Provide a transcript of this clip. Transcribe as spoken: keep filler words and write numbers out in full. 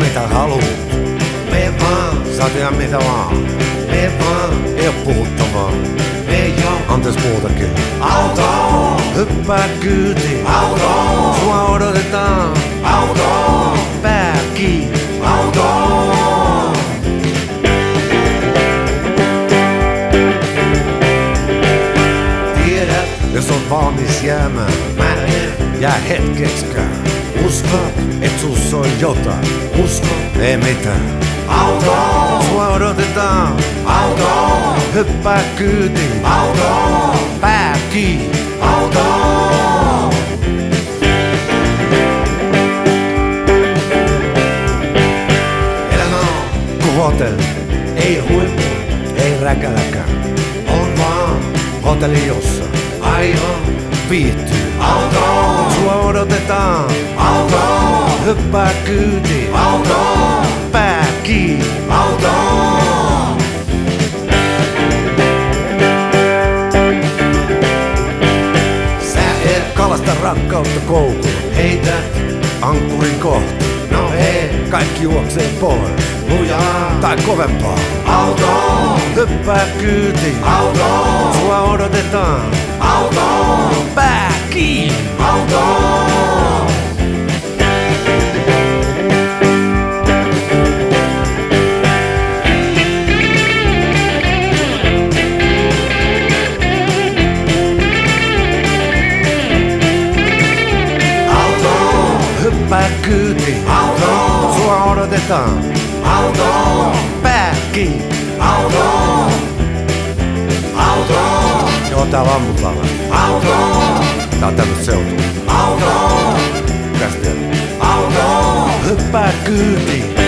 mitä haluut. Me vaan, Saa tehdä mitä vaan. me vaan, Ei oo puhuttavaa. me jo. Antees muutakin. Autoon, Hyppää kyytiin. autoon, Sua odotetaan. autoon, Pää kiinni. autoon. Tiedät, Jos on valmis jäämään, mä en jää hetkekskään. usko, Et sus on jotain. usko. Ei mitään. Autoon, Sua odotetaan. autoon, Hyppää kyytiin. autoon, Pää kiinni. autoon. Elämä on, Ku hotelli. ei huippu, Ei räkäläkään. on vaan, Hotelli jossa aion. viihtyy. Autoon, Sua odotetaan. autoon, Hyppää kyytiin. autoon, Pää kiinni. autoon. Sä et Kalasta rakkautta koukulla. heitä, Ankkurin kohta. no hei, Kaikki juoksee pois. lujaa. Tai kovempaa. Autoon, Hyppää kyytiin. autoon, Sua odotetaan. autoon, Pää kiinni. autoon. Autoon, Hyppää kyytiin. autoon, Sua odotetaan. autoon, Pää kiinni. autoon, autoon, Joo, täällä ammutaan. autoon, Tää on tämmöstä seutua. autoon, Käs tiedä. autoon. Hyppää kyytiin.